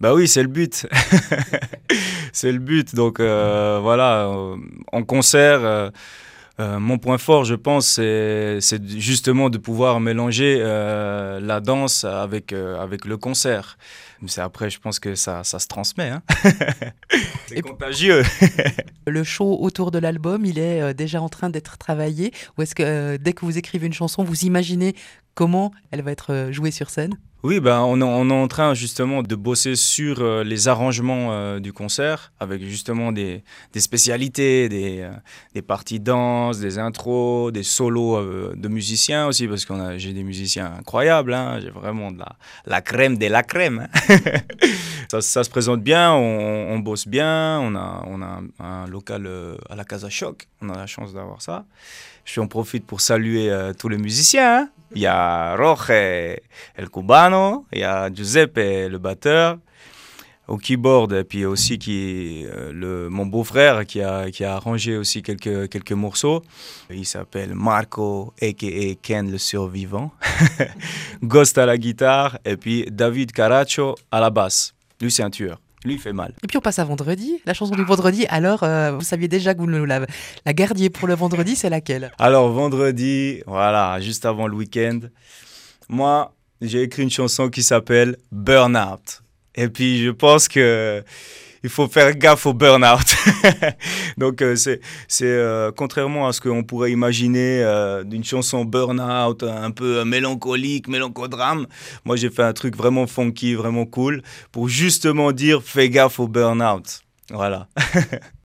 Bah oui, c'est le but. C'est le but. Donc voilà, en concert, mon point fort, je pense, c'est justement de pouvoir mélanger la danse avec le concert. Mais après, je pense que ça se transmet, hein. C'est Et contagieux. le show autour de l'album, il est déjà en train d'être travaillé? Ou est-ce que dès que vous écrivez une chanson, vous imaginez comment elle va être jouée sur scène? Oui, ben, on est en train justement de bosser sur les arrangements du concert avec justement des spécialités, des parties danse, des intros, des solos de musiciens aussi parce j'ai des musiciens incroyables, hein, j'ai vraiment la crème de la crème, hein. Ça se présente bien, on bosse bien, on a un local à la Casa Choc, on a la chance d'avoir ça. Je en profite pour saluer tous les musiciens, hein. Il y a Roge, el cubano, il y a Giuseppe, le batteur, au keyboard, et puis aussi mon beau-frère qui a arrangé aussi quelques morceaux. Il s'appelle Marco, a.k.a. Ken le survivant. Ghost à la guitare, et puis David Caracho à la basse. Lui, c'est un tueur. Lui, il fait mal. Et puis on passe à vendredi, la chanson du vendredi. Alors, vous saviez déjà que vous nous la gardiez pour le vendredi, c'est laquelle? Alors, vendredi, voilà, juste avant le week-end, moi, j'ai écrit une chanson qui s'appelle Burnout. Et puis, je pense que il faut faire gaffe au burn-out. Donc, contrairement à ce qu'on pourrait imaginer d'une chanson burn-out, un peu mélancolique, mélancodrame, moi, j'ai fait un truc vraiment funky, vraiment cool, pour justement dire fais gaffe au burn-out. Voilà.